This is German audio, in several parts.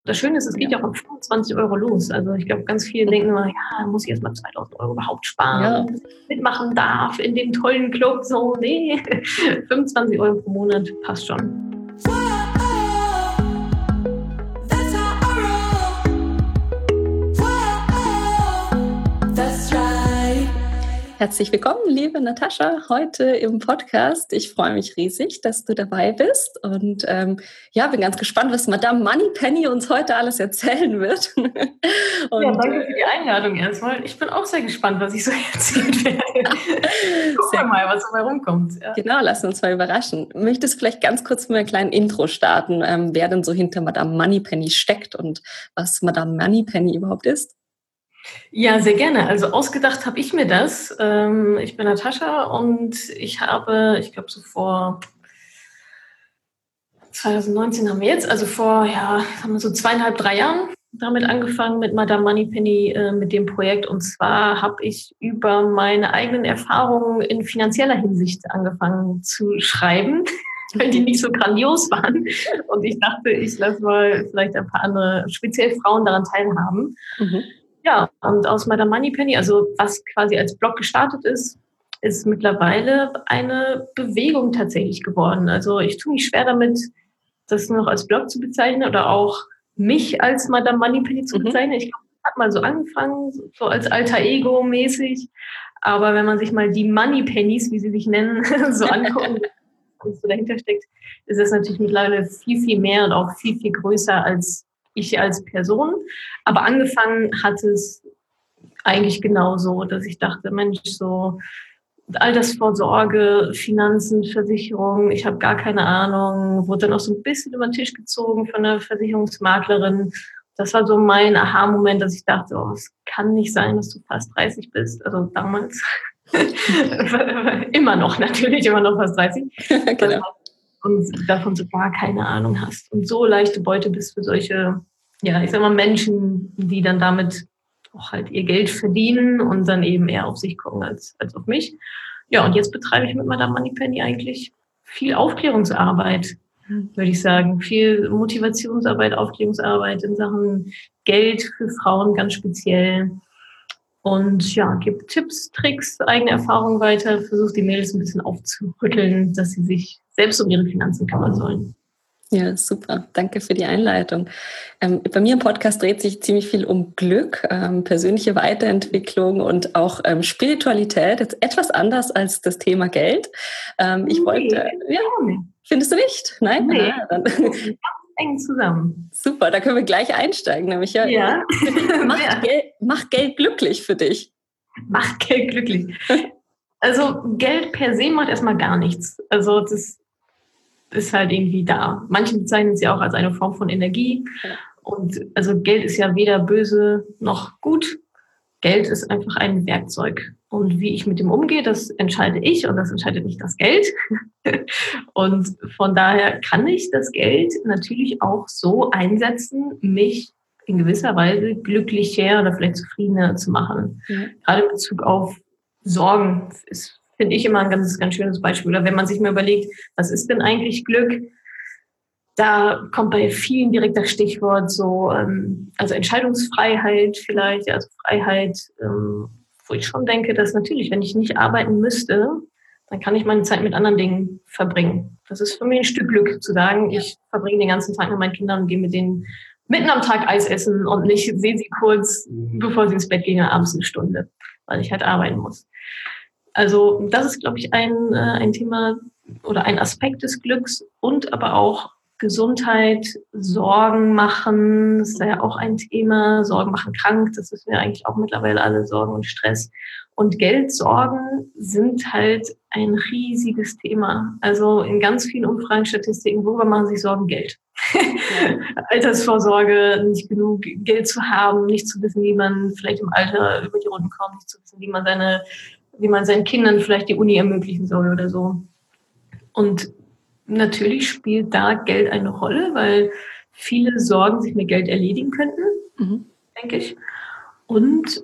das Schöne ist, es geht ja auch um 25 Euro los. Also ich glaube, ganz viele denken immer, ja, muss ich erst mal 2.000 Euro überhaupt sparen, dass ich mitmachen darf in dem tollen Club. So, nee, 25 Euro pro Monat passt schon. Herzlich willkommen, liebe Natascha, heute im Podcast. Ich freue mich riesig, dass du dabei bist und bin ganz gespannt, was Madame Moneypenny uns heute alles erzählen wird. Und, danke für die Einladung erstmal. Ich bin auch sehr gespannt, was ich so erzählen werde. Gucken wir mal, was dabei rumkommt. Ja. Genau, lass uns mal überraschen. Möchtest du vielleicht ganz kurz mit einem kleinen Intro starten, wer denn so hinter Madame Moneypenny steckt und was Madame Moneypenny überhaupt ist? Ja, sehr gerne. Also ausgedacht habe ich mir das. Ich bin Natascha und ich habe, ich glaube so vor 2019 haben wir jetzt, also vor, haben wir so 2,5, 3 Jahren damit angefangen mit Madame Moneypenny, mit dem Projekt. Und zwar habe ich über meine eigenen Erfahrungen in finanzieller Hinsicht angefangen zu schreiben, weil die nicht so grandios waren. Und ich dachte, ich lasse mal vielleicht ein paar andere, speziell Frauen daran teilhaben. Mhm. Ja, und aus Madame Moneypenny, also was quasi als Blog gestartet ist, ist mittlerweile eine Bewegung tatsächlich geworden. Also ich tue mich schwer damit, das noch als Blog zu bezeichnen oder auch mich als Madame Moneypenny zu bezeichnen. Ich glaube, das hat mal so angefangen, so als alter Ego mäßig. Aber wenn man sich mal die Moneypennies, wie sie sich nennen, so anguckt, was so dahinter steckt, ist es natürlich mittlerweile viel, viel mehr und auch viel, viel größer als ich als Person. Aber angefangen hat es eigentlich genauso, dass ich dachte, Mensch, so Altersvorsorge, Finanzen, Versicherung, ich habe gar keine Ahnung, wurde dann auch so ein bisschen über den Tisch gezogen von einer Versicherungsmaklerin. Das war so mein Aha-Moment, dass ich dachte, es kann nicht sein, dass du fast 30 bist. Also damals. Immer noch fast 30. Genau. Und davon so gar keine Ahnung hast. Und so leichte Beute bist für solche, Menschen, die dann damit auch halt ihr Geld verdienen und dann eben eher auf sich gucken als auf mich. Ja, und jetzt betreibe ich mit Madame Moneypenny eigentlich viel Aufklärungsarbeit, würde ich sagen. Viel Motivationsarbeit, Aufklärungsarbeit in Sachen Geld für Frauen ganz speziell. Und gibt Tipps, Tricks, eigene Erfahrungen weiter, versucht die Mädels ein bisschen aufzurütteln, dass sie sich selbst um ihre Finanzen kümmern sollen. Ja, super. Danke für die Einleitung. Bei mir im Podcast dreht sich ziemlich viel um Glück, persönliche Weiterentwicklung und auch Spiritualität. Jetzt etwas anders als das Thema Geld. Findest du nicht? Nein? Nee, dann eng zusammen. Super, da können wir gleich einsteigen. Nämlich macht Geld glücklich für dich? Macht Geld glücklich. Also Geld per se macht erstmal gar nichts. Also das ist halt irgendwie da. Manche bezeichnen es ja auch als eine Form von Energie. Und also Geld ist ja weder böse noch gut. Geld ist einfach ein Werkzeug. Und wie ich mit dem umgehe, das entscheide ich und das entscheidet nicht das Geld. Und von daher kann ich das Geld natürlich auch so einsetzen, mich in gewisser Weise glücklicher oder vielleicht zufriedener zu machen. Ja. Gerade in Bezug auf Sorgen finde ich immer ein ganz schönes Beispiel. Oder wenn man sich mal überlegt, was ist denn eigentlich Glück? Da kommt bei vielen direkt das Stichwort so, also Entscheidungsfreiheit vielleicht, also Freiheit, wo ich schon denke, dass natürlich, wenn ich nicht arbeiten müsste, dann kann ich meine Zeit mit anderen Dingen verbringen. Das ist für mich ein Stück Glück, zu sagen, ich verbringe den ganzen Tag mit meinen Kindern und gehe mit denen mitten am Tag Eis essen und nicht sehe sie kurz, bevor sie ins Bett gehen, abends eine Stunde, weil ich halt arbeiten muss. Also das ist, glaube ich, ein Thema oder ein Aspekt des Glücks und aber auch Gesundheit, Sorgen machen, das ist ja auch ein Thema, Sorgen machen krank, das wissen wir eigentlich auch mittlerweile alle, Sorgen und Stress. Und Geldsorgen sind halt ein riesiges Thema. Also in ganz vielen Umfragen, Statistiken, worüber machen sich Sorgen? Geld. Altersvorsorge, nicht genug Geld zu haben, nicht zu wissen, wie man vielleicht im Alter über die Runden kommt, nicht zu wissen, wie man seinen Kindern vielleicht die Uni ermöglichen soll oder so. Und natürlich spielt da Geld eine Rolle, weil viele Sorgen sich mit Geld erledigen könnten, denke ich. Und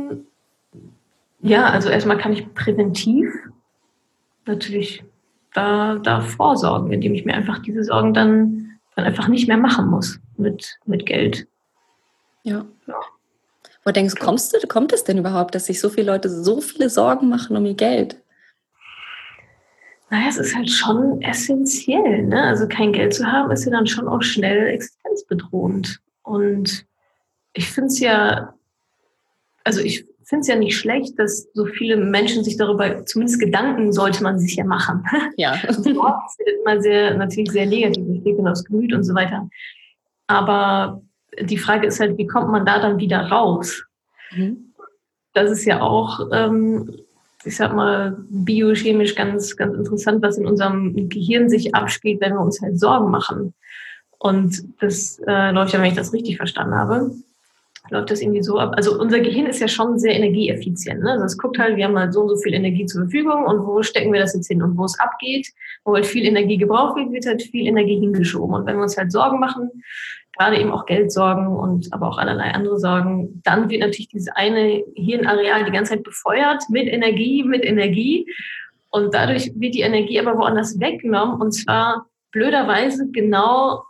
also erstmal kann ich präventiv natürlich da vorsorgen, indem ich mir einfach diese Sorgen dann dann einfach nicht mehr machen muss mit Geld. Ja. Wo denkst du, kommt es denn überhaupt, dass sich so viele Leute so viele Sorgen machen um ihr Geld? Naja, es ist halt schon essentiell, ne? Also kein Geld zu haben, ist ja dann schon auch schnell existenzbedrohend. Und ich finde es ja, ich finde es ja nicht schlecht, dass so viele Menschen sich darüber, zumindest Gedanken sollte man sich ja machen. Ja. Das Wort ist immer natürlich sehr negativ, ich lege aufs Gemüt und so weiter. Aber die Frage ist halt, wie kommt man da dann wieder raus? Das ist ja auch, ich sag mal, biochemisch ganz, ganz interessant, was in unserem Gehirn sich abspielt, wenn wir uns halt Sorgen machen. Und das läuft ja, wenn ich das richtig verstanden habe, läuft das irgendwie so ab. Also unser Gehirn ist ja schon sehr energieeffizient. Ne? Also es guckt halt, wir haben halt so und so viel Energie zur Verfügung und wo stecken wir das jetzt hin? Und wo es abgeht, wo halt viel Energie gebraucht wird, wird halt viel Energie hingeschoben. Und wenn wir uns halt Sorgen machen, gerade eben auch Geldsorgen und aber auch allerlei andere Sorgen, dann wird natürlich dieses eine Hirnareal die ganze Zeit befeuert mit Energie. Und dadurch wird die Energie aber woanders weggenommen und zwar blöderweise genau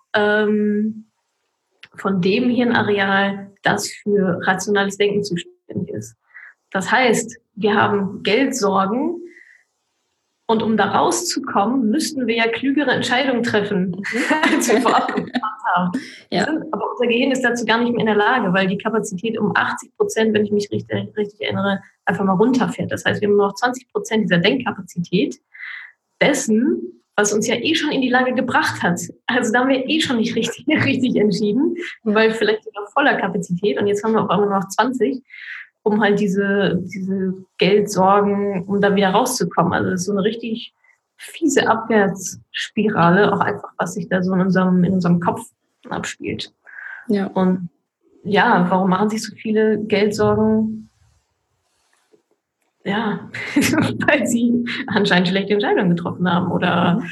von dem Hirnareal, das für rationales Denken zuständig ist. Das heißt, wir haben Geldsorgen und um da rauszukommen, müssten wir ja klügere Entscheidungen treffen, als wir vorab gemacht haben. Ja. Aber unser Gehirn ist dazu gar nicht mehr in der Lage, weil die Kapazität um 80%, wenn ich mich richtig erinnere, einfach mal runterfährt. Das heißt, wir haben nur noch 20% dieser Denkkapazität dessen, was uns ja eh schon in die Lage gebracht hat. Also da haben wir eh schon nicht richtig entschieden, weil vielleicht sogar voller Kapazität und jetzt haben wir auf einmal nur noch 20, um halt diese Geldsorgen, um da wieder rauszukommen. Also das ist so eine richtig fiese Abwärtsspirale, auch einfach, was sich da so in unserem Kopf abspielt. Ja. Und ja, warum machen sich so viele Geldsorgen? Ja, weil sie anscheinend schlechte Entscheidungen getroffen haben. Oder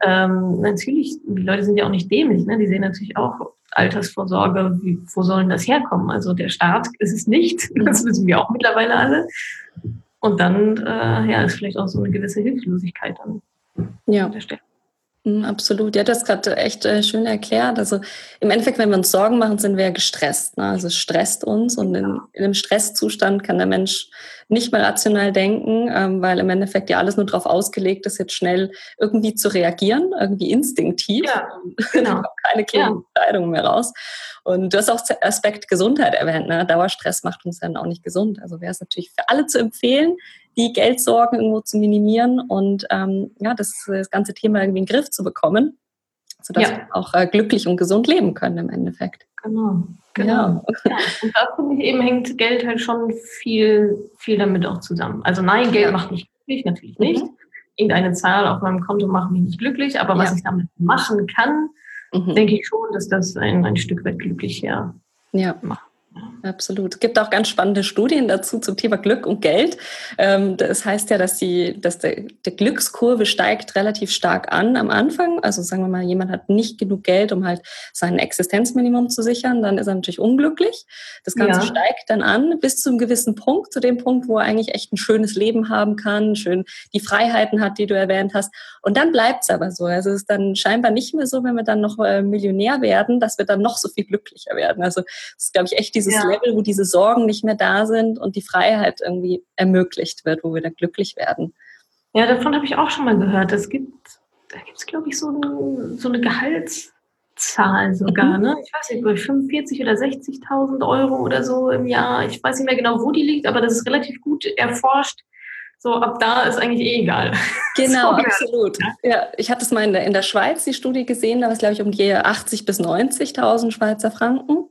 natürlich, die Leute sind ja auch nicht dämlich, ne? Die sehen natürlich auch Altersvorsorge, wo sollen das herkommen? Also der Staat ist es nicht, das wissen wir auch mittlerweile alle. Und dann ist vielleicht auch so eine gewisse Hilflosigkeit an der Stelle. Absolut, ja, das gerade echt schön erklärt. Also im Endeffekt, wenn wir uns Sorgen machen, sind wir ja gestresst. Ne? Also es stresst uns und in einem Stresszustand kann der Mensch nicht mehr rational denken, weil im Endeffekt ja alles nur darauf ausgelegt ist, jetzt schnell irgendwie zu reagieren, irgendwie instinktiv. Ja, genau. Keine klaren Entscheidungen mehr raus. Und du hast auch den Aspekt Gesundheit erwähnt. Ne? Dauerstress macht uns dann auch nicht gesund. Also wäre es natürlich für alle zu empfehlen, die Geldsorgen irgendwo zu minimieren und das ganze Thema irgendwie in den Griff zu bekommen, sodass wir auch glücklich und gesund leben können im Endeffekt. Genau. Ja. Und da finde ich eben, hängt Geld halt schon viel, viel damit auch zusammen. Also nein, Geld macht mich glücklich, natürlich nicht. Irgendeine Zahl auf meinem Konto macht mich nicht glücklich, aber was ich damit machen kann, denke ich schon, dass das ein Stück weit glücklich macht. Absolut. Es gibt auch ganz spannende Studien dazu zum Thema Glück und Geld. Das heißt ja, dass die Glückskurve steigt relativ stark an am Anfang. Also sagen wir mal, jemand hat nicht genug Geld, um halt sein Existenzminimum zu sichern, dann ist er natürlich unglücklich. Das Ganze steigt dann an bis zu einem gewissen Punkt, zu dem Punkt, wo er eigentlich echt ein schönes Leben haben kann, schön die Freiheiten hat, die du erwähnt hast. Und dann bleibt es aber so. Also es ist dann scheinbar nicht mehr so, wenn wir dann noch Millionär werden, dass wir dann noch so viel glücklicher werden. Also das ist, glaube ich, echt dieses Level, wo diese Sorgen nicht mehr da sind und die Freiheit irgendwie ermöglicht wird, wo wir dann glücklich werden. Ja, davon habe ich auch schon mal gehört. Da gibt es, glaube ich, so eine Gehaltszahl sogar. Ne? Ich weiß nicht, bei 45.000 oder 60.000 Euro oder so im Jahr. Ich weiß nicht mehr genau, wo die liegt, aber das ist relativ gut erforscht. So, ab da ist eigentlich egal. Genau, so, absolut. Ja, ich hatte es mal in der Schweiz, die Studie gesehen, da war es, glaube ich, um die 80.000 bis 90.000 Schweizer Franken.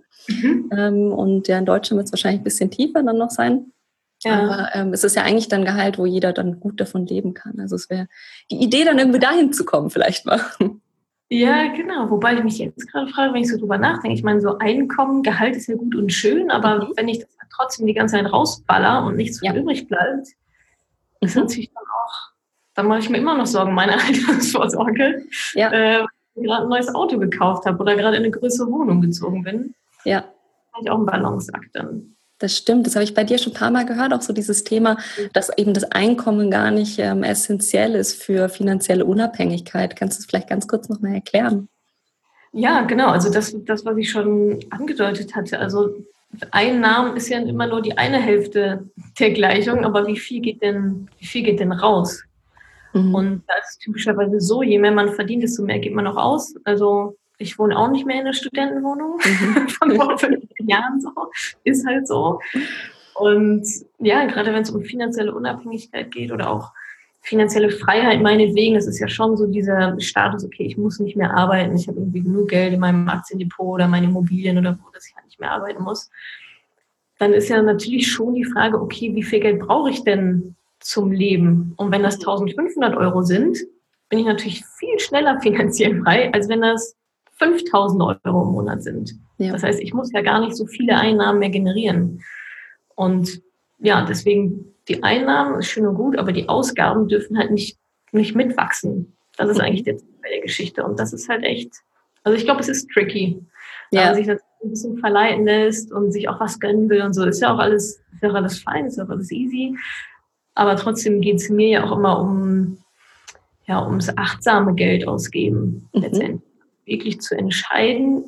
Und ja, in Deutschland wird es wahrscheinlich ein bisschen tiefer dann noch sein. Ja. Aber es ist ja eigentlich dann Gehalt, wo jeder dann gut davon leben kann. Also es wäre die Idee, dann irgendwie dahin zu kommen vielleicht mal. Ja, genau. Wobei ich mich jetzt gerade frage, wenn ich so drüber nachdenke. Ich meine, so Einkommen, Gehalt ist ja gut und schön, aber wenn ich das trotzdem die ganze Zeit rausballer und nichts übrig bleibt, ist natürlich dann auch, dann mache ich mir immer noch Sorgen, meine Altersvorsorge, weil ich gerade ein neues Auto gekauft habe oder gerade in eine größere Wohnung gezogen bin. Ja. Das ist auch ein Balanceakt dann. Das stimmt, das habe ich bei dir schon ein paar Mal gehört, auch so dieses Thema, dass eben das Einkommen gar nicht essentiell ist für finanzielle Unabhängigkeit. Kannst du es vielleicht ganz kurz nochmal erklären? Ja, genau. Also das, was ich schon angedeutet hatte. Also Einnahmen ist ja immer nur die eine Hälfte der Gleichung, aber wie viel geht denn raus? Mhm. Und das ist typischerweise so, je mehr man verdient, desto mehr gibt man noch aus. Also ich wohne auch nicht mehr in einer Studentenwohnung Mhm. von vor 15 Jahren so. Ist halt so. Und ja, gerade wenn es um finanzielle Unabhängigkeit geht oder auch finanzielle Freiheit meinetwegen, das ist ja schon so dieser Status, okay, ich muss nicht mehr arbeiten, ich habe irgendwie genug Geld in meinem Aktiendepot oder meine Immobilien oder wo, dass ich halt nicht mehr arbeiten muss. Dann ist ja natürlich schon die Frage, okay, wie viel Geld brauche ich denn zum Leben? Und wenn das 1.500 € sind, bin ich natürlich viel schneller finanziell frei, als wenn das 5.000 € im Monat sind. Ja. Das heißt, ich muss ja gar nicht so viele Einnahmen mehr generieren. Und ja, deswegen die Einnahmen ist schön und gut, aber die Ausgaben dürfen halt nicht mitwachsen. Das ist eigentlich der Teil der Geschichte. Und das ist halt echt, also ich glaube, es ist tricky. Wenn man sich das ein bisschen verleiten lässt und sich auch was gönnen will und so, ist ja auch alles fein, ist ja auch alles easy. Aber trotzdem geht es mir ja auch immer ums achtsame Geld ausgeben, letztendlich. Wirklich zu entscheiden,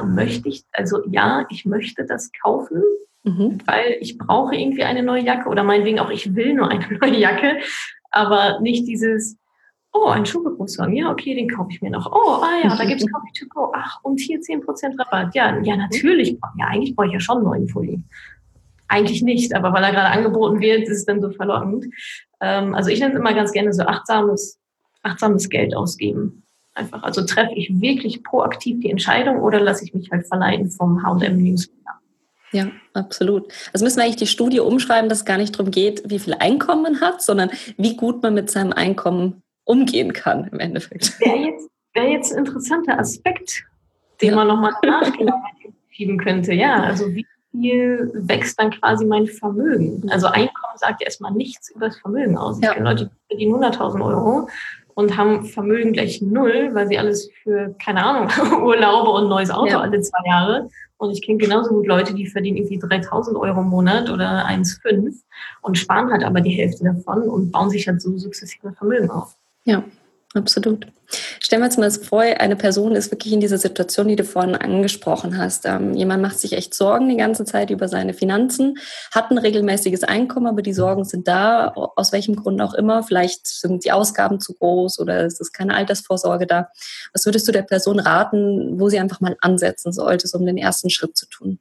ich möchte das kaufen, weil ich brauche irgendwie eine neue Jacke oder meinetwegen auch, ich will nur eine neue Jacke, aber nicht dieses, oh, ein Schuhgebrauchswagen, ja, okay, den kaufe ich mir noch. Oh, da gibt es Coffee to go. Ach, und hier 10% Rabatt. Ja, natürlich. Ja, eigentlich brauche ich ja schon einen neuen Pulli. Eigentlich nicht, aber weil er gerade angeboten wird, ist es dann so verlockend. Also ich nenne es immer ganz gerne so achtsames Geld ausgeben. Einfach, also treffe ich wirklich proaktiv die Entscheidung oder lasse ich mich halt verleiten vom H&M Newsletter? Ja, absolut. Also müssen wir eigentlich die Studie umschreiben, dass es gar nicht darum geht, wie viel Einkommen man hat, sondern wie gut man mit seinem Einkommen umgehen kann im Endeffekt. Wäre jetzt ein interessanter Aspekt, den man nochmal nachschieben könnte. Ja, also wie viel wächst dann quasi mein Vermögen? Also Einkommen sagt ja erstmal nichts über das Vermögen aus. Ich kenne Leute, die verdienen 100.000 € und haben Vermögen gleich 0, weil sie alles für, keine Ahnung, Urlaube und neues Auto alle 2 Jahre. Und ich kenne genauso gut Leute, die verdienen irgendwie 3.000 € im Monat oder 1,5 und sparen halt aber die Hälfte davon und bauen sich halt so sukzessive Vermögen auf. Ja, absolut. Stellen wir uns mal vor, eine Person ist wirklich in dieser Situation, die du vorhin angesprochen hast. Jemand macht sich echt Sorgen die ganze Zeit über seine Finanzen, hat ein regelmäßiges Einkommen, aber die Sorgen sind da, aus welchem Grund auch immer. Vielleicht sind die Ausgaben zu groß oder es ist keine Altersvorsorge da. Was würdest du der Person raten, wo sie einfach mal ansetzen sollte, um den ersten Schritt zu tun?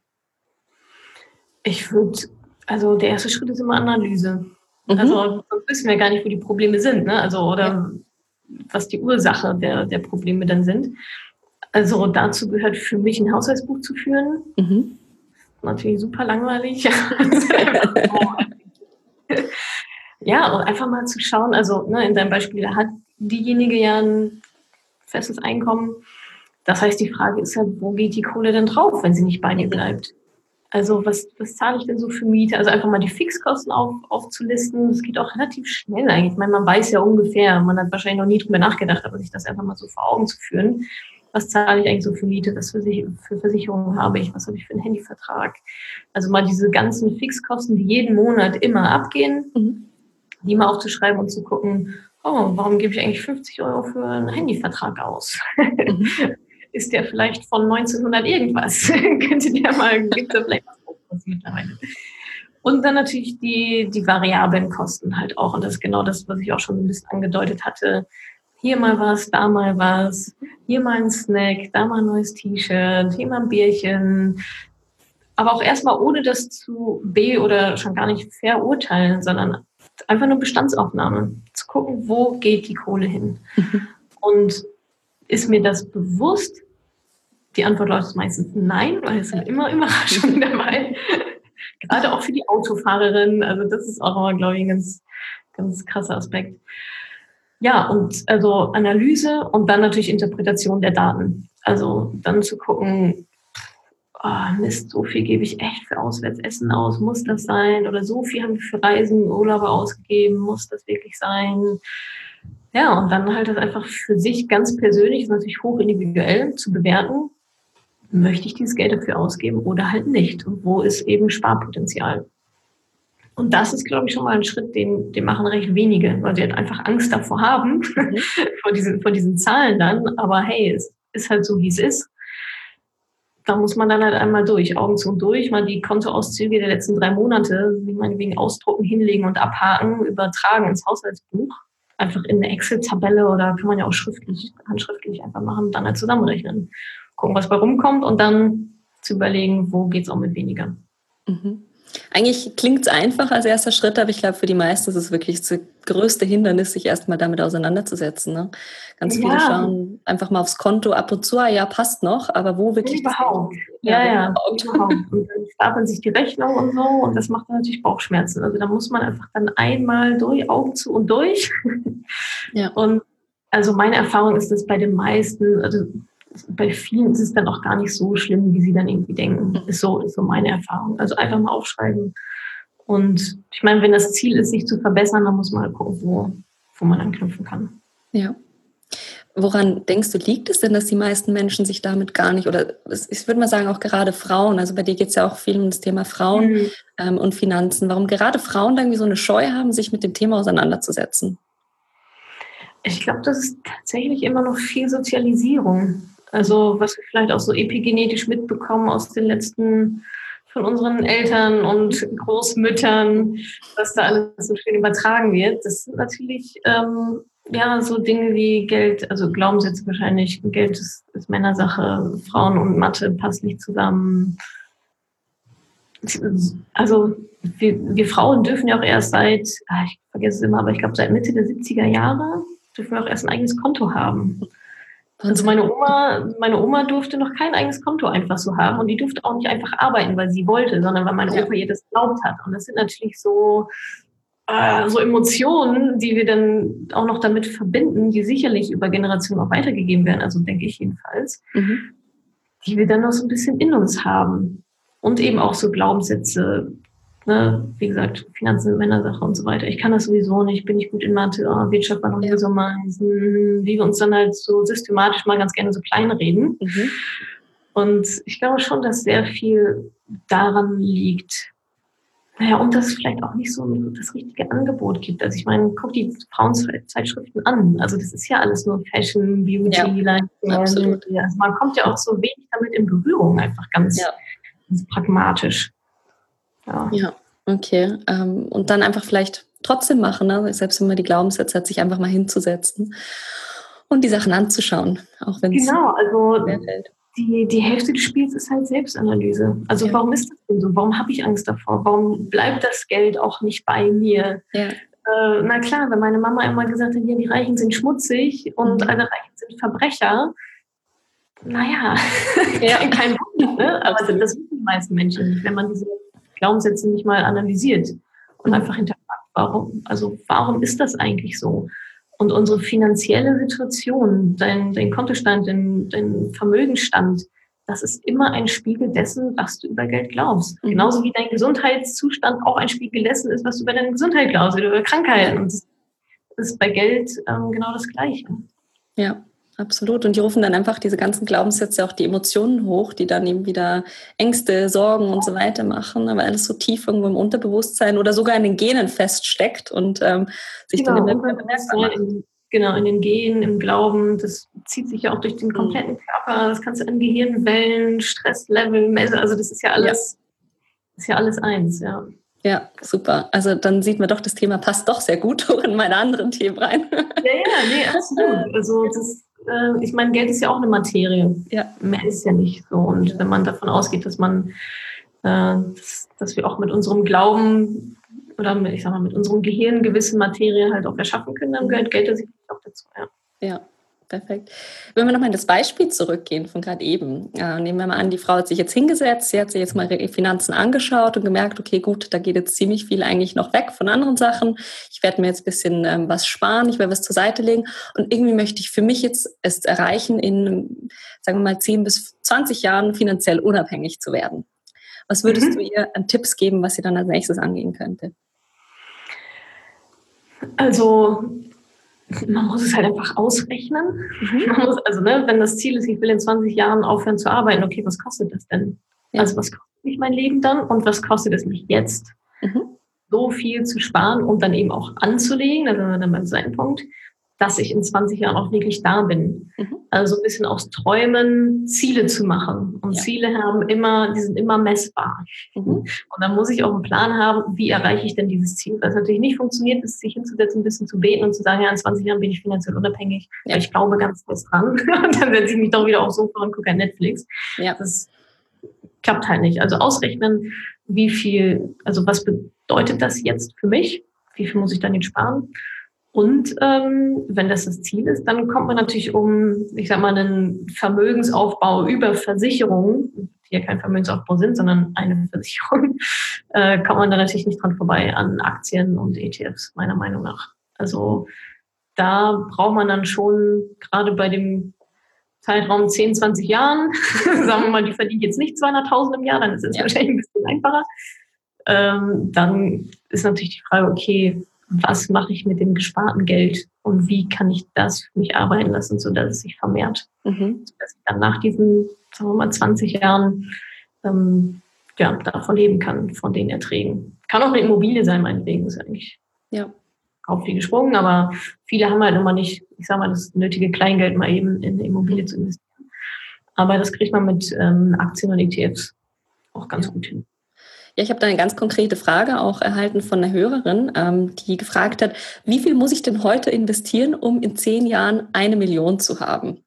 Also der erste Schritt ist immer Analyse. Also sonst wissen wir gar nicht, wo die Probleme sind, ne? Also oder was die Ursache der Probleme dann sind. Also dazu gehört für mich ein Haushaltsbuch zu führen. Natürlich super langweilig. Ja, und einfach mal zu schauen, also in deinem Beispiel hat diejenige ja ein festes Einkommen. Das heißt, die Frage ist halt, wo geht die Kohle denn drauf, wenn sie nicht bei dir bleibt? Also was zahle ich denn so für Miete? Also einfach mal die Fixkosten aufzulisten. Das geht auch relativ schnell eigentlich. Ich meine, man weiß ja ungefähr, man hat wahrscheinlich noch nie drüber nachgedacht, aber sich das einfach mal so vor Augen zu führen. Was zahle ich eigentlich so für Miete? Was für Versicherungen habe ich? Was habe ich für einen Handyvertrag? Also mal diese ganzen Fixkosten, die jeden Monat immer abgehen, die mal aufzuschreiben und zu gucken, warum gebe ich eigentlich 50 € für einen Handyvertrag aus? Ist der vielleicht von 1900 irgendwas? Gibt da vielleicht was mittlerweile? Und dann natürlich die variablen Kosten halt auch. Und das ist genau das, was ich auch schon ein bisschen angedeutet hatte. Hier mal was, da mal was, hier mal ein Snack, da mal ein neues T-Shirt, hier mal ein Bierchen. Aber auch erstmal ohne das zu oder schon gar nicht verurteilen, sondern einfach nur Bestandsaufnahme. Zu gucken, wo geht die Kohle hin? Und ist mir das bewusst? Die Antwort lautet meistens nein, weil es sind immer Überraschungen dabei. Gerade auch für die Autofahrerin. Also das ist auch immer, glaube ich, ein ganz, ganz krasser Aspekt. Ja, und also Analyse und dann natürlich Interpretation der Daten. Also dann zu gucken, Mist, so viel gebe ich echt für Auswärtsessen aus, muss das sein? Oder so viel haben wir für Reisen, Urlaube ausgegeben, muss das wirklich sein? Ja, und dann halt das einfach für sich ganz persönlich, ist natürlich hoch individuell zu bewerten, möchte ich dieses Geld dafür ausgeben oder halt nicht? Und wo ist eben Sparpotenzial? Und das ist, glaube ich, schon mal ein Schritt, den machen recht wenige, weil sie halt einfach Angst davor haben, vor diesen Zahlen dann. Aber hey, ist halt so, wie es ist. Da muss man dann halt einmal durch, Augen zu und durch, mal die Kontoauszüge der letzten 3 Monate, wie meinetwegen ausdrucken, hinlegen und abhaken, übertragen ins Haushaltsbuch. Einfach in eine Excel-Tabelle oder kann man ja auch handschriftlich einfach machen, dann halt zusammenrechnen. Gucken, was bei rumkommt und dann zu überlegen, wo geht's auch mit weniger. Mhm. Eigentlich klingt es einfach als erster Schritt, aber ich glaube, für die meisten ist es wirklich das größte Hindernis, sich erstmal damit auseinanderzusetzen. Ne? Ganz viele schauen einfach mal aufs Konto ab und zu, ja, passt noch, aber wo wirklich? Überhaupt. Überhaupt. Und dann stapeln sich die Rechnungen und so und das macht natürlich Bauchschmerzen. Also da muss man einfach dann einmal durch, Augen zu und durch. Ja. Und also meine Erfahrung ist, dass bei den meisten, also bei vielen ist es dann auch gar nicht so schlimm, wie sie dann irgendwie denken. Ist so meine Erfahrung. Also einfach mal aufschreiben. Und ich meine, wenn das Ziel ist, sich zu verbessern, dann muss man halt gucken, wo man anknüpfen kann. Ja. Woran denkst du, liegt es denn, dass die meisten Menschen sich damit gar nicht, oder ich würde mal sagen, auch gerade Frauen, also bei dir geht es ja auch viel um das Thema Frauen und Finanzen. Warum gerade Frauen da irgendwie so eine Scheu haben, sich mit dem Thema auseinanderzusetzen? Ich glaube, das ist tatsächlich immer noch viel Sozialisierung. Also was wir vielleicht auch so epigenetisch mitbekommen aus den letzten, von unseren Eltern und Großmüttern, was da alles so schön übertragen wird. Das sind natürlich so Dinge wie Geld, also Glaubenssätze wahrscheinlich, Geld ist Männersache, Frauen und Mathe passt nicht zusammen. Also wir Frauen dürfen ja auch erst seit, ich vergesse es immer, aber ich glaube seit Mitte der 70er Jahre dürfen wir auch erst ein eigenes Konto haben. Also meine Oma durfte noch kein eigenes Konto einfach so haben und die durfte auch nicht einfach arbeiten, weil sie wollte, sondern weil meine Opa ihr das erlaubt hat. Und das sind natürlich so Emotionen, die wir dann auch noch damit verbinden, die sicherlich über Generationen auch weitergegeben werden, also denke ich jedenfalls, die wir dann noch so ein bisschen in uns haben. Und eben auch so Glaubenssätze, ne? Wie gesagt, Finanzen sind Männersache und so weiter. Ich kann das sowieso nicht, bin nicht gut in Mathe, Wirtschaft war noch nie so meins. Wie wir uns dann halt so systematisch mal ganz gerne so kleinreden. Und ich glaube schon, dass sehr viel daran liegt. Naja, und dass es vielleicht auch nicht so das richtige Angebot gibt. Also ich meine, guck die Frauenzeitschriften an. Also das ist ja alles nur Fashion, Beauty, Lifestyle. Also man kommt ja auch so wenig damit in Berührung, einfach ganz pragmatisch. Ja, okay. Und dann einfach vielleicht trotzdem machen, ne? Selbst wenn man die Glaubenssätze hat, sich einfach mal hinzusetzen und die Sachen anzuschauen, auch wenn es schwerfällt. Die Hälfte des Spiels ist halt Selbstanalyse. Also warum ist das denn so? Warum habe ich Angst davor? Warum bleibt das Geld auch nicht bei mir? Ja. Na klar, wenn meine Mama immer gesagt hat, ja, die Reichen sind schmutzig und alle Reichen sind Verbrecher, naja, kein Wunder, ne? Aber das wissen die meisten Menschen nicht, wenn man diese Glaubenssätze nicht mal analysiert und einfach hinterfragt, warum ist das eigentlich so? Und unsere finanzielle Situation, dein Kontostand, dein Vermögensstand, das ist immer ein Spiegel dessen, was du über Geld glaubst. Genauso wie dein Gesundheitszustand auch ein Spiegel dessen ist, was du über deine Gesundheit glaubst oder über Krankheiten. Und das ist bei Geld genau das Gleiche. Ja, absolut. Und die rufen dann einfach diese ganzen Glaubenssätze, auch die Emotionen hoch, die dann eben wieder Ängste, Sorgen und so weiter machen, aber alles so tief irgendwo im Unterbewusstsein oder sogar in den Genen feststeckt und sich dann immer bemerkbar macht. In den Genen, im Glauben, das zieht sich ja auch durch den kompletten Körper, das kannst du an Gehirnwellen, Stresslevel messen, also das ist ja alles, ist ja alles eins, ja. Ja, super. Also dann sieht man doch, das Thema passt doch sehr gut in meine anderen Themen rein. Absolut. Also ich meine, Geld ist ja auch eine Materie. Ja. Mehr ist ja nicht so. Und wenn man davon ausgeht, dass dass wir auch mit unserem Glauben oder mit unserem Gehirn gewisse Materien halt auch erschaffen können, dann gehört Geld sicherlich auch dazu. Ja, perfekt. Wenn wir nochmal in das Beispiel zurückgehen von gerade eben, nehmen wir mal an, die Frau hat sich jetzt hingesetzt, sie hat sich jetzt mal ihre Finanzen angeschaut und gemerkt, okay, gut, da geht jetzt ziemlich viel eigentlich noch weg von anderen Sachen. Ich werde mir jetzt ein bisschen was sparen, ich werde was zur Seite legen und irgendwie möchte ich für mich jetzt es erreichen, in, sagen wir mal, 10 bis 20 Jahren finanziell unabhängig zu werden. Was würdest du ihr an Tipps geben, was sie dann als nächstes angehen könnte? Also man muss es halt einfach ausrechnen. Man muss, wenn das Ziel ist, ich will in 20 Jahren aufhören zu arbeiten, okay, was kostet das denn? Ja. Also was kostet mich mein Leben dann und was kostet es mich jetzt? So viel zu sparen und dann eben auch anzulegen, da sind wir dann beim zweiten Punkt. dass ich in 20 Jahren auch wirklich da bin. Also ein bisschen aus Träumen Ziele zu machen. Und Ziele die sind immer messbar. Und dann muss ich auch einen Plan haben, wie erreiche ich denn dieses Ziel. Was natürlich nicht funktioniert, ist, sich hinzusetzen, ein bisschen zu beten und zu sagen, ja, in 20 Jahren bin ich finanziell unabhängig. Weil ich glaube ganz fest dran. Und dann setze ich mich doch wieder aufs Sofa und gucke an Netflix. Das klappt halt nicht. Also ausrechnen, was bedeutet das jetzt für mich? Wie viel muss ich dann jetzt sparen? Und wenn das Ziel ist, dann kommt man natürlich einen Vermögensaufbau über Versicherungen, die ja kein Vermögensaufbau sind, sondern eine Versicherung, kommt man da natürlich nicht dran vorbei an Aktien und ETFs, meiner Meinung nach. Also da braucht man dann schon, gerade bei dem Zeitraum 10, 20 Jahren, sagen wir mal, die verdienen jetzt nicht 200.000 im Jahr, dann ist es wahrscheinlich ein bisschen einfacher. Dann ist natürlich die Frage, okay, was mache ich mit dem gesparten Geld und wie kann ich das für mich arbeiten lassen, sodass es sich vermehrt. Sodass ich dann nach diesen, sagen wir mal, 20 Jahren davon leben kann, von den Erträgen. Kann auch eine Immobilie sein, meinetwegen, ist eigentlich auch viel gesprungen, aber viele haben halt immer nicht, das nötige Kleingeld mal eben in eine Immobilie zu investieren. Aber das kriegt man mit Aktien und ETFs auch ganz gut hin. Ja, ich habe da eine ganz konkrete Frage auch erhalten von einer Hörerin, die gefragt hat, wie viel muss ich denn heute investieren, um in 10 Jahren 1 Million zu haben?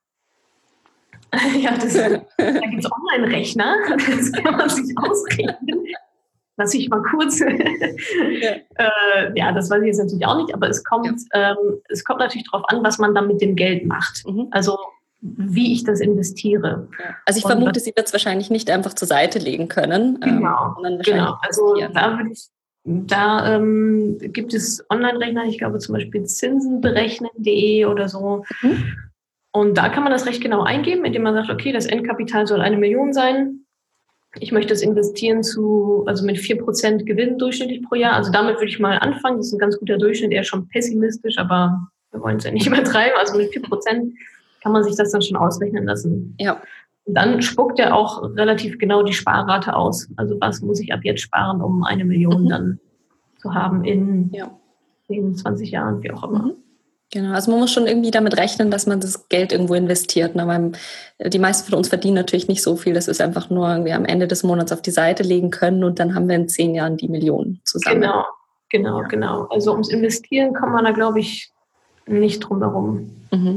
Ja, da gibt es Online-Rechner, das kann man sich ausrechnen. Lass ich mal kurz. Das weiß ich jetzt natürlich auch nicht, aber es kommt natürlich darauf an, was man dann mit dem Geld macht. Also wie ich das investiere. Also ich vermute, sie wird es wahrscheinlich nicht einfach zur Seite legen können. Genau. Also da gibt es Online-Rechner, ich glaube zum Beispiel zinsenberechnen.de oder so. Und da kann man das recht genau eingeben, indem man sagt, okay, das Endkapital soll 1 Million sein. Ich möchte es investieren mit 4% Gewinn durchschnittlich pro Jahr. Also damit würde ich mal anfangen. Das ist ein ganz guter Durchschnitt, eher schon pessimistisch, aber wir wollen es ja nicht übertreiben. Also mit 4% kann man sich das dann schon ausrechnen lassen. Ja. Und dann spuckt er auch relativ genau die Sparrate aus. Also was muss ich ab jetzt sparen, um 1 Million dann zu haben in 10, 20 Jahren, wie auch immer. Genau, also man muss schon irgendwie damit rechnen, dass man das Geld irgendwo investiert. Ne? Weil die meisten von uns verdienen natürlich nicht so viel. Das ist einfach nur irgendwie am Ende des Monats auf die Seite legen können und dann haben wir in 10 Jahren die Millionen zusammen. Genau. Also ums Investieren kommt man da, glaube ich, nicht drum herum.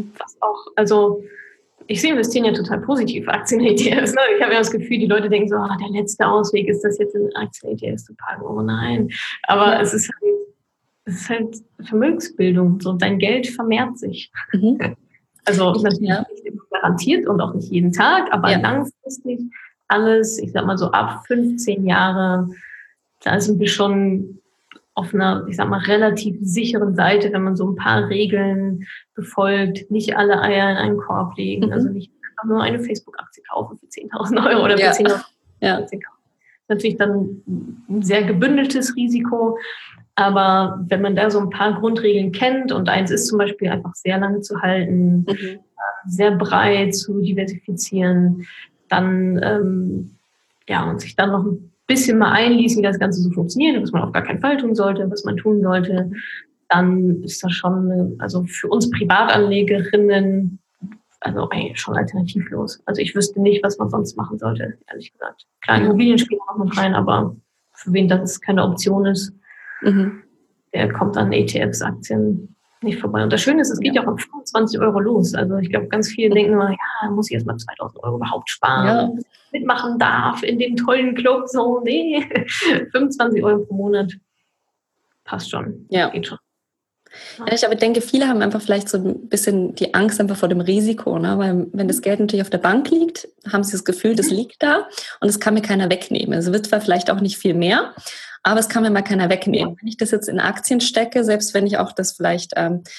Ich sehe Investieren ja total positiv, Aktien-ETFs. Ne? Ich habe ja das Gefühl, die Leute denken so, der letzte Ausweg ist das jetzt in Aktien-ETFs zu packen. Oh nein. Aber es ist halt Vermögensbildung. So, dein Geld vermehrt sich. Also natürlich nicht immer garantiert und auch nicht jeden Tag, aber langfristig alles, ich sag mal so ab 15 Jahre, da sind wir schon auf einer, relativ sicheren Seite, wenn man so ein paar Regeln befolgt, nicht alle Eier in einen Korb legen, also nicht einfach nur eine Facebook-Aktie kaufen für 10.000 Euro oder für 10.000 Euro. Das ist natürlich dann ein sehr gebündeltes Risiko, aber wenn man da so ein paar Grundregeln kennt und eins ist zum Beispiel einfach sehr lange zu halten, sehr breit zu diversifizieren, dann und sich dann noch ein bisschen mal einliest, wie das Ganze so funktioniert, was man auf gar keinen Fall tun sollte, was man tun sollte, dann ist das schon, also für uns Privatanlegerinnen, also schon alternativlos. Also ich wüsste nicht, was man sonst machen sollte, ehrlich gesagt. Klar, Immobilien spielen auch noch rein, aber für wen das keine Option ist, der kommt an ETFs, Aktien nicht vorbei. Und das Schöne ist, es geht ja auch um 25 Euro los. Also ich glaube, ganz viele denken immer, muss ich erst mal 2.000 Euro überhaupt sparen, dass ich mitmachen darf in dem tollen Club. So, nee, 25 Euro pro Monat passt schon. Geht schon. Ja, ich aber denke, viele haben einfach vielleicht so ein bisschen die Angst einfach vor dem Risiko, ne? Weil wenn das Geld natürlich auf der Bank liegt, haben sie das Gefühl, das liegt da und es kann mir keiner wegnehmen. Es wird zwar vielleicht auch nicht viel mehr, aber es kann mir mal keiner wegnehmen. Wenn ich das jetzt in Aktien stecke, selbst wenn ich auch das vielleicht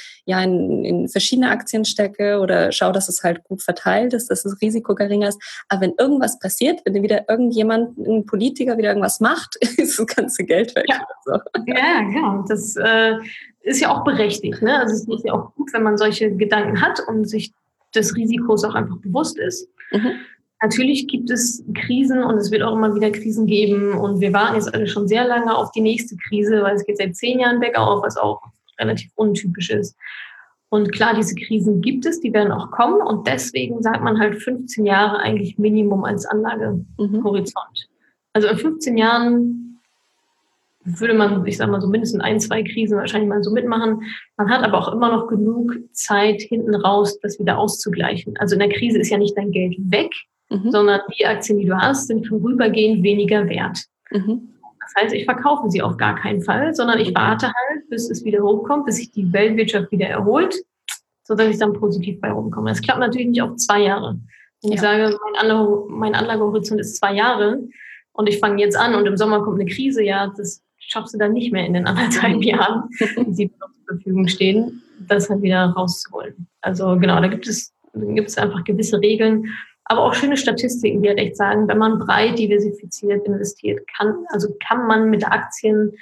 in verschiedene Aktien stecke oder schaue, dass es halt gut verteilt ist, dass das Risiko geringer ist, aber wenn irgendwas passiert, wenn wieder irgendjemand, ein Politiker wieder irgendwas macht, ist das ganze Geld weg. So. Ja, das ist ja auch berechtigt. Ne? Also es ist ja auch gut, wenn man solche Gedanken hat und sich des Risikos auch einfach bewusst ist. Natürlich gibt es Krisen und es wird auch immer wieder Krisen geben und wir warten jetzt alle schon sehr lange auf die nächste Krise, weil es geht seit 10 Jahren bergauf, was auch relativ untypisch ist. Und klar, diese Krisen gibt es, die werden auch kommen. Und deswegen sagt man halt 15 Jahre eigentlich Minimum als Anlagehorizont. Also in 15 Jahren würde man, ich sag mal so mindestens 1, 2 Krisen wahrscheinlich mal so mitmachen. Man hat aber auch immer noch genug Zeit hinten raus, das wieder auszugleichen. Also in der Krise ist ja nicht dein Geld weg, sondern die Aktien, die du hast, sind vorübergehend weniger wert. Das heißt, ich verkaufe sie auf gar keinen Fall, sondern ich warte halt, bis es wieder hochkommt, bis sich die Weltwirtschaft wieder erholt, sodass ich dann positiv bei rumkomme. Das klappt natürlich nicht auf 2 Jahre. Wenn ich sage, mein Anlagehorizont ist 2 Jahre und ich fange jetzt an und im Sommer kommt eine Krise, ja, das schaffst du dann nicht mehr in den 1,5 Jahren, die noch zur Verfügung stehen, das dann wieder rauszuholen. Also genau, da gibt es einfach gewisse Regeln, aber auch schöne Statistiken, die halt echt sagen, wenn man breit diversifiziert investiert, kann man mit Aktien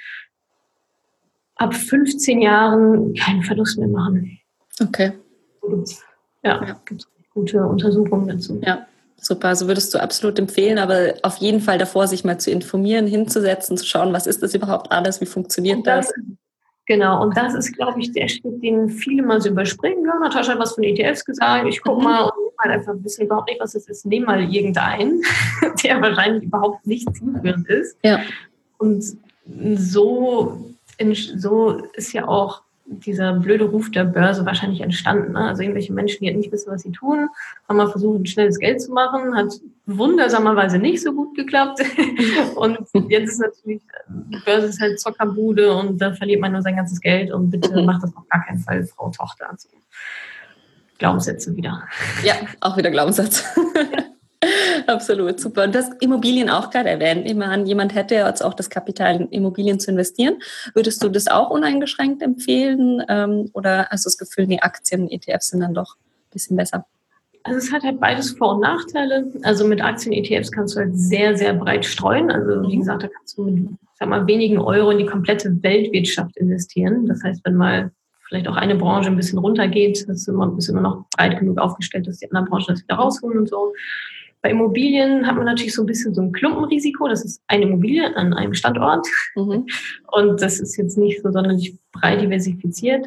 ab 15 Jahren keinen Verlust mehr machen. Okay. Gibt gute Untersuchungen dazu. Ja. Super, also würdest du absolut empfehlen, aber auf jeden Fall davor, sich mal zu informieren, hinzusetzen, zu schauen, was ist das überhaupt alles, wie funktioniert das? Genau, und das ist, glaube ich, der Schritt, den viele mal so überspringen. Ja, Natascha hat was von ETFs gesagt, ich gucke mal und halt einfach wissen überhaupt nicht, was das ist. Nehm mal irgendeinen, der wahrscheinlich überhaupt nicht zielführend ist. Ja. Und so ist ja auch dieser blöde Ruf der Börse wahrscheinlich entstanden. Ne? Also irgendwelche Menschen, die halt nicht wissen, was sie tun, haben mal versucht, schnelles Geld zu machen, hat wundersamerweise nicht so gut geklappt. Und jetzt ist natürlich, die Börse ist halt Zockerbude und da verliert man nur sein ganzes Geld und bitte macht das auf gar keinen Fall, Frau Tochter. Also Glaubenssätze wieder. Ja, auch wieder Glaubenssatz. Absolut, super. Und das Immobilien auch gerade erwähnt. Immerhin, jemand hätte jetzt auch das Kapital in Immobilien zu investieren. Würdest du das auch uneingeschränkt empfehlen? Oder hast du das Gefühl, die Aktien, ETFs sind dann doch ein bisschen besser? Also es hat halt beides Vor- und Nachteile. Also mit Aktien, ETFs kannst du halt sehr, sehr breit streuen. Also wie gesagt, da kannst du mit, wenigen Euro in die komplette Weltwirtschaft investieren. Das heißt, wenn mal vielleicht auch eine Branche ein bisschen runtergeht, bist du immer noch breit genug aufgestellt, dass die anderen Branchen das wieder rausholen und so. Bei Immobilien hat man natürlich so ein bisschen so ein Klumpenrisiko. Das ist eine Immobilie an einem Standort. Und das ist jetzt nicht so sonderlich breit diversifiziert.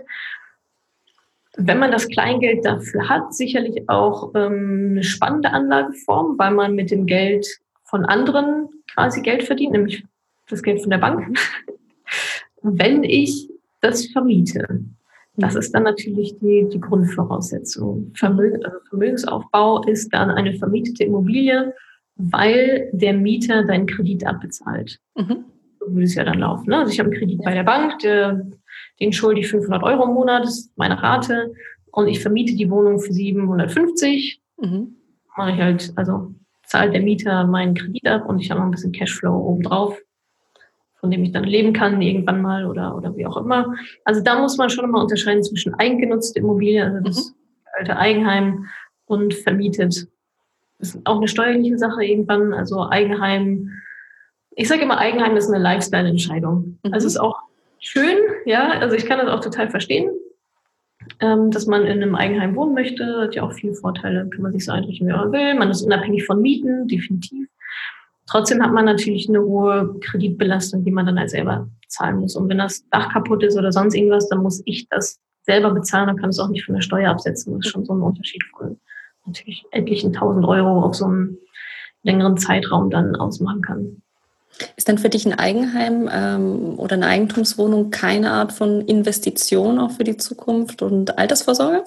Wenn man das Kleingeld dafür hat, sicherlich auch eine spannende Anlageform, weil man mit dem Geld von anderen quasi Geld verdient, nämlich das Geld von der Bank. Wenn ich das vermiete, das ist dann natürlich die Grundvoraussetzung. Vermögensaufbau ist dann eine vermietete Immobilie, weil der Mieter deinen Kredit abbezahlt. So würde es ja dann laufen. Ne? Also ich habe einen Kredit bei der Bank, den schulde ich 500 Euro im Monat, das ist meine Rate, und ich vermiete die Wohnung für 750. Mache ich halt, also zahlt der Mieter meinen Kredit ab und ich habe noch ein bisschen Cashflow obendrauf, von dem ich dann leben kann irgendwann mal oder wie auch immer. Also da muss man schon immer unterscheiden zwischen eigengenutzte Immobilie, also das alte Eigenheim, und vermietet. Das ist auch eine steuerliche Sache irgendwann. Also Eigenheim, ich sage immer, Eigenheim ist eine Lifestyle-Entscheidung. Also ist auch schön, ja, also ich kann das auch total verstehen, dass man in einem Eigenheim wohnen möchte. Hat ja auch viele Vorteile, kann man sich so einrichten, wie man will. Man ist unabhängig von Mieten, definitiv. Trotzdem hat man natürlich eine hohe Kreditbelastung, die man dann halt selber zahlen muss. Und wenn das Dach kaputt ist oder sonst irgendwas, dann muss ich das selber bezahlen und kann es auch nicht von der Steuer absetzen. Das ist schon so ein Unterschied von natürlich etlichen 1.000 Euro auf so einen längeren Zeitraum dann ausmachen kann. Ist dann für dich ein Eigenheim oder eine Eigentumswohnung keine Art von Investition auch für die Zukunft und Altersvorsorge?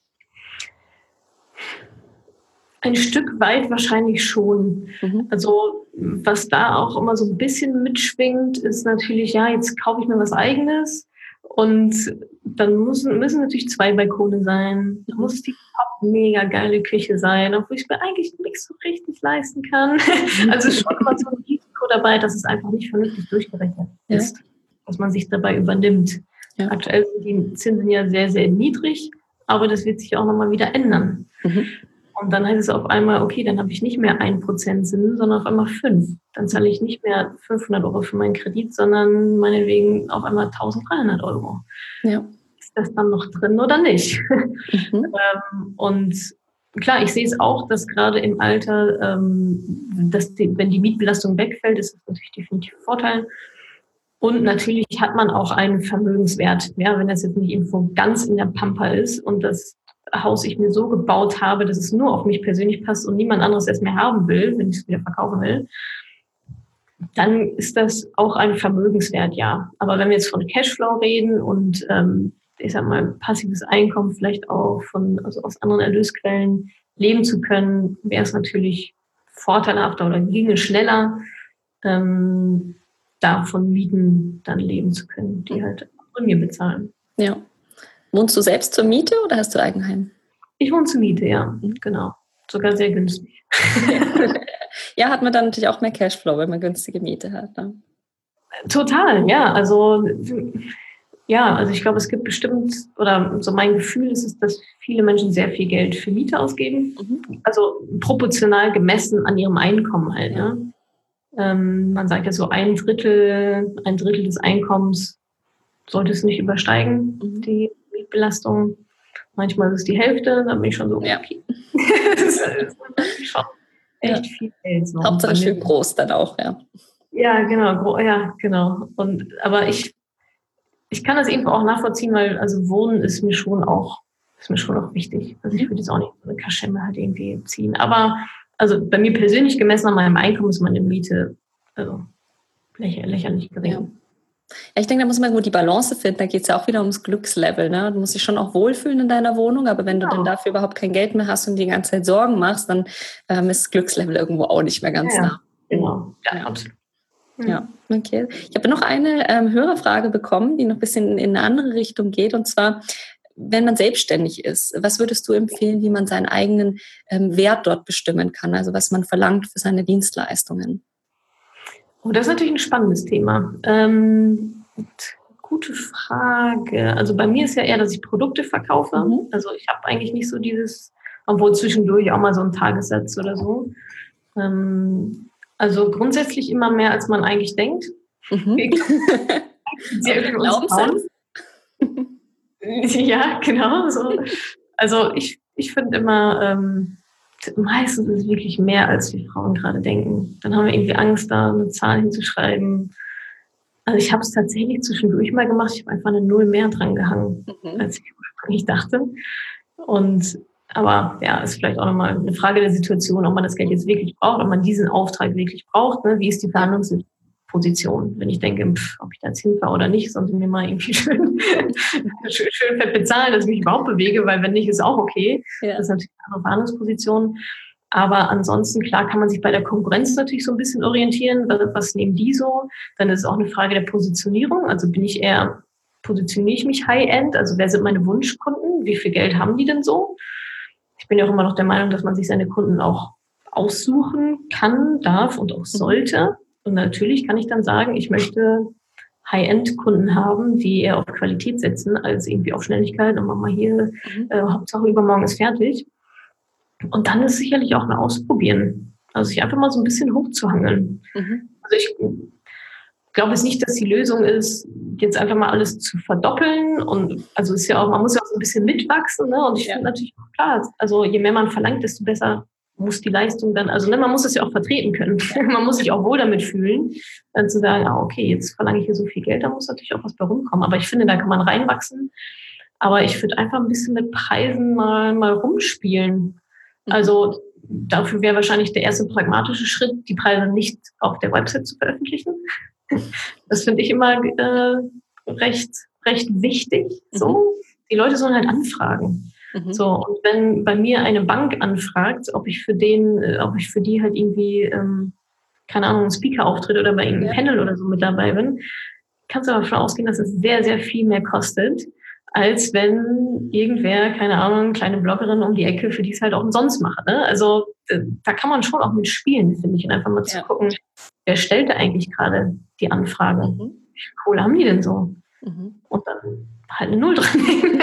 Ein Stück weit wahrscheinlich schon. Also was da auch immer so ein bisschen mitschwingt, ist natürlich, ja, jetzt kaufe ich mir was Eigenes und dann müssen natürlich 2 Balkone sein. Da muss die mega geile Küche sein, obwohl ich mir eigentlich nichts so richtig leisten kann. Also schon immer so ein Risiko dabei, dass es einfach nicht vernünftig durchgerechnet ist, was man sich dabei übernimmt. Ja. Aktuell sind die Zinsen ja sehr, sehr niedrig, aber das wird sich auch nochmal wieder ändern. Und dann heißt es auf einmal, okay, dann habe ich nicht mehr 1% Zinsen, sondern auf einmal 5. Dann zahle ich nicht mehr 500 Euro für meinen Kredit, sondern meinetwegen auf einmal 1.300 Euro. Ja. Ist das dann noch drin oder nicht? Und klar, ich sehe es auch, dass gerade im Alter, wenn die Mietbelastung wegfällt, ist das natürlich definitiv ein Vorteil. Und natürlich hat man auch einen Vermögenswert, ja, wenn das jetzt nicht irgendwo ganz in der Pampa ist und das Haus ich mir so gebaut habe, dass es nur auf mich persönlich passt und niemand anderes es mehr haben will, wenn ich es wieder verkaufen will, dann ist das auch ein Vermögenswert, ja. Aber wenn wir jetzt von Cashflow reden und ich sag mal passives Einkommen vielleicht auch also aus anderen Erlösquellen leben zu können, wäre es natürlich vorteilhafter oder ginge schneller, davon Mieten dann leben zu können, die halt von mir bezahlen. Ja. Wohnst du selbst zur Miete oder hast du Eigenheim? Ich wohne zur Miete, ja, genau. Sogar sehr günstig. Ja, hat man dann natürlich auch mehr Cashflow, wenn man günstige Miete hat. Ne? Total, ja. Also ich glaube, es gibt bestimmt, oder so mein Gefühl ist es, dass viele Menschen sehr viel Geld für Miete ausgeben. Also proportional gemessen an ihrem Einkommen halt. Ja. Man sagt ja so ein Drittel des Einkommens sollte es nicht übersteigen, die Mietbelastung. Manchmal ist es die Hälfte, dann bin ich schon so, okay. Das ist schon echt viel Geld. So. Hauptsache schön groß dann auch, ja. Ja, genau. Aber ich kann das irgendwo auch nachvollziehen, weil also Wohnen ist mir schon auch wichtig. Also ich würde jetzt auch nicht so eine Kaschemme halt irgendwie ziehen. Aber also bei mir persönlich gemessen an meinem Einkommen ist meine Miete also lächerlich gering. Ja. Ja, ich denke, da muss man gut die Balance finden. Da geht es ja auch wieder ums Glückslevel. Ne? Du musst dich schon auch wohlfühlen in deiner Wohnung, aber wenn du dann dafür überhaupt kein Geld mehr hast und die ganze Zeit Sorgen machst, dann ist das Glückslevel irgendwo auch nicht mehr ganz da. Genau, ja, absolut. Ja, okay. Ich habe noch eine Hörerfrage bekommen, die noch ein bisschen in eine andere Richtung geht. Und zwar, wenn man selbstständig ist, was würdest du empfehlen, wie man seinen eigenen Wert dort bestimmen kann? Also was man verlangt für seine Dienstleistungen? Oh, das ist natürlich ein spannendes Thema. Gute Frage. Also bei mir ist ja eher, dass ich Produkte verkaufe. Also ich habe eigentlich nicht so obwohl zwischendurch auch mal so einen Tagessatz oder so. Also grundsätzlich immer mehr, als man eigentlich denkt. Glaubenssatz. Ja, genau. So. Also ich finde immer, meistens ist es wirklich mehr, als wir Frauen gerade denken. Dann haben wir irgendwie Angst, da eine Zahl hinzuschreiben. Also ich habe es tatsächlich zwischendurch mal gemacht. Ich habe einfach eine Null mehr dran gehangen, als ich ursprünglich dachte. Aber ja, ist vielleicht auch nochmal eine Frage der Situation, ob man das Geld jetzt wirklich braucht, ob man diesen Auftrag wirklich braucht. Ne? Wie ist die Verhandlungsposition? Wenn ich denke, ob ich da jetzt hinfahre oder nicht, sollen sie mir mal irgendwie schön fett bezahlen, dass ich mich überhaupt bewege, weil wenn nicht, ist auch okay. Ja. Das ist natürlich eine andere Verhandlungsposition. Aber ansonsten, klar, kann man sich bei der Konkurrenz natürlich so ein bisschen orientieren. Was nehmen die so? Dann ist es auch eine Frage der Positionierung. Also positioniere ich mich High-End? Also wer sind meine Wunschkunden? Wie viel Geld haben die denn so? Ich bin ja auch immer noch der Meinung, dass man sich seine Kunden auch aussuchen kann, darf und auch sollte. Und natürlich kann ich dann sagen, ich möchte High-End-Kunden haben, die eher auf Qualität setzen, als irgendwie auf Schnelligkeit. Und machen wir hier, Hauptsache übermorgen ist fertig. Und dann ist sicherlich auch ein Ausprobieren. Also sich einfach mal so ein bisschen hochzuhangeln. Also ich glaube jetzt nicht, dass die Lösung ist, jetzt einfach mal alles zu verdoppeln. Und also ist ja auch, man muss ja auch so ein bisschen mitwachsen. Ne? Und ich finde natürlich auch klar, also je mehr man verlangt, desto besser muss die Leistung dann, also man muss es ja auch vertreten können. Man muss sich auch wohl damit fühlen, dann zu sagen, okay, jetzt verlange ich hier so viel Geld, da muss natürlich auch was bei rumkommen. Aber ich finde, da kann man reinwachsen. Aber ich würde einfach ein bisschen mit Preisen mal rumspielen. Also dafür wäre wahrscheinlich der erste pragmatische Schritt, die Preise nicht auf der Website zu veröffentlichen. Das finde ich immer recht wichtig. So, die Leute sollen halt anfragen. So, und wenn bei mir eine Bank anfragt, ob ich für die halt irgendwie, keine Ahnung, einen Speaker-Auftritt oder bei irgendeinem Panel oder so mit dabei bin, kannst du aber davon ausgehen, dass es sehr, sehr viel mehr kostet, als wenn irgendwer, keine Ahnung, kleine Bloggerin um die Ecke, für die es halt auch umsonst macht. Ne? Also da kann man schon auch mit spielen, finde ich, und einfach mal zu gucken, wer stellt da eigentlich gerade die Anfrage? Wie viel Kohle haben die denn so? Und dann halt eine Null dran nehmen.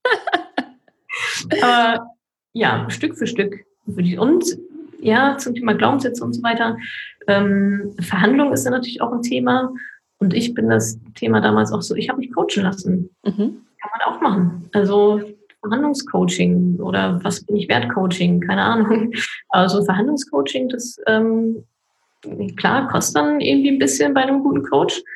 Aber ja, Stück für Stück. Und ja, zum Thema Glaubenssätze und so weiter. Verhandlung ist ja natürlich auch ein Thema. Und ich bin das Thema damals auch so, ich habe mich coachen lassen. Kann man auch machen. Also Verhandlungscoaching oder was bin ich wert Coaching, keine Ahnung. Also Verhandlungscoaching, das klar kostet dann irgendwie ein bisschen bei einem guten Coach.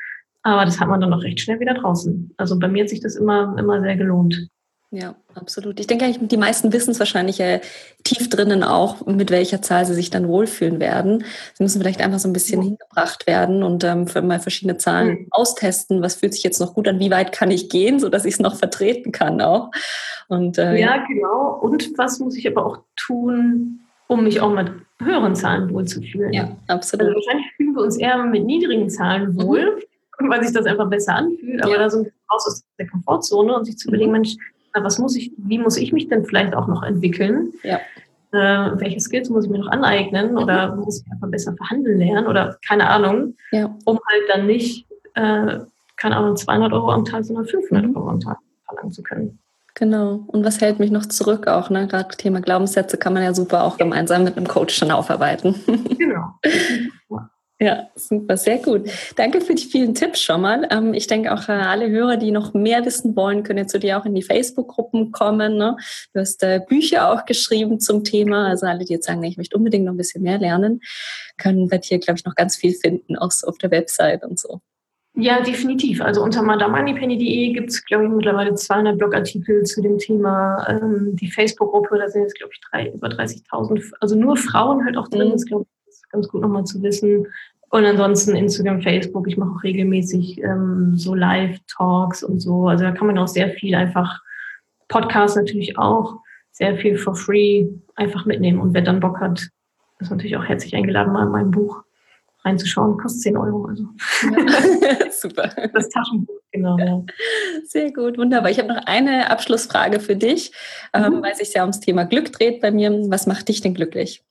Aber das hat man dann auch recht schnell wieder draußen. Also bei mir hat sich das immer sehr gelohnt. Ja, absolut. Ich denke eigentlich, die meisten wissen es wahrscheinlich tief drinnen auch, mit welcher Zahl sie sich dann wohlfühlen werden. Sie müssen vielleicht einfach so ein bisschen hingebracht werden und mal verschiedene Zahlen austesten. Was fühlt sich jetzt noch gut an? Wie weit kann ich gehen, sodass ich es noch vertreten kann auch? Und, ja, genau. Und was muss ich aber auch tun, um mich auch mit höheren Zahlen wohlzufühlen? Ja, absolut. Also wahrscheinlich fühlen wir uns eher mit niedrigen Zahlen wohl, weil sich das einfach besser anfühlt. Aber da so raus aus der Komfortzone und sich zu überlegen, Mensch, wie muss ich mich denn vielleicht auch noch entwickeln? Ja. Welche Skills muss ich mir noch aneignen oder muss ich einfach besser verhandeln lernen oder keine Ahnung, um halt dann nicht, keine Ahnung, 200 € am Tag, sondern 500 € am Tag verlangen zu können. Genau. Und was hält mich noch zurück auch? Ne? Gerade Thema Glaubenssätze kann man ja super auch gemeinsam mit einem Coach dann aufarbeiten. Genau. Ja, super, sehr gut. Danke für die vielen Tipps schon mal. Ich denke auch, alle Hörer, die noch mehr wissen wollen, können jetzt zu dir auch in die Facebook-Gruppen kommen. Ne? Du hast Bücher auch geschrieben zum Thema. Also alle, die jetzt sagen, ich möchte unbedingt noch ein bisschen mehr lernen, können bei dir, glaube ich, noch ganz viel finden, auch so auf der Website und so. Ja, definitiv. Also unter madamoneypenny.de gibt es, glaube ich, mittlerweile 200 Blogartikel zu dem Thema. Die Facebook-Gruppe, da sind jetzt, glaube ich, über 30.000, also nur Frauen halt auch drin. Das, glaube ich, ist ganz gut nochmal zu wissen. Und ansonsten Instagram, Facebook, ich mache auch regelmäßig so Live-Talks und so. Also da kann man auch sehr viel einfach, Podcasts natürlich auch, sehr viel for free einfach mitnehmen. Und wer dann Bock hat, ist natürlich auch herzlich eingeladen, mal in mein Buch reinzuschauen. Kostet 10 €. Also. Ja. Super. Das Taschenbuch, genau. Ja. Sehr gut, wunderbar. Ich habe noch eine Abschlussfrage für dich, weil es sich ja ums Thema Glück dreht bei mir. Was macht dich denn glücklich?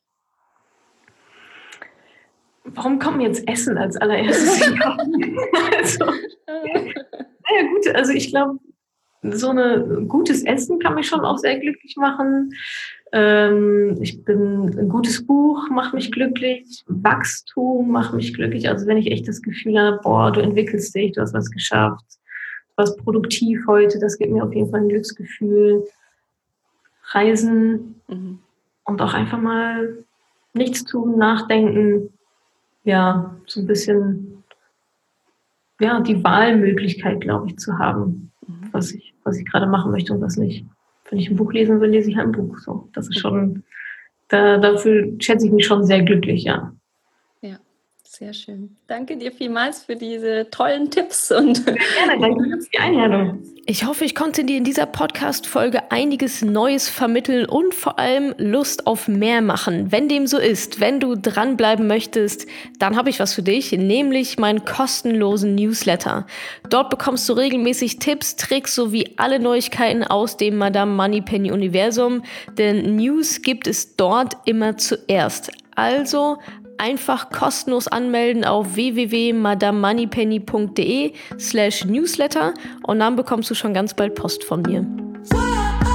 Warum kommt mir jetzt Essen als allererstes? Also, naja, gut, also ich glaube, so ein gutes Essen kann mich schon auch sehr glücklich machen. Ein gutes Buch macht mich glücklich, Wachstum macht mich glücklich. Also wenn ich echt das Gefühl habe, boah, du entwickelst dich, du hast was geschafft, du warst produktiv heute, das gibt mir auf jeden Fall ein Glücksgefühl. Reisen und auch einfach mal nichts tun, nachdenken. Ja, so ein bisschen, ja, die Wahlmöglichkeit, glaube ich, zu haben, was ich gerade machen möchte und was nicht. Wenn ich ein Buch lesen will, lese ich halt ein Buch. So, das ist schon, dafür schätze ich mich schon sehr glücklich, ja. Ja, sehr schön. Danke dir vielmals für diese tollen Tipps. Und sehr gerne, danke für die Einladung. Ich hoffe, ich konnte dir in dieser Podcast-Folge einiges Neues vermitteln und vor allem Lust auf mehr machen. Wenn dem so ist, wenn du dranbleiben möchtest, dann habe ich was für dich, nämlich meinen kostenlosen Newsletter. Dort bekommst du regelmäßig Tipps, Tricks sowie alle Neuigkeiten aus dem Madame Moneypenny Universum, denn News gibt es dort immer zuerst. Also einfach kostenlos anmelden auf www.madamoneypenny.de/newsletter und dann bekommst du schon ganz bald Post von mir.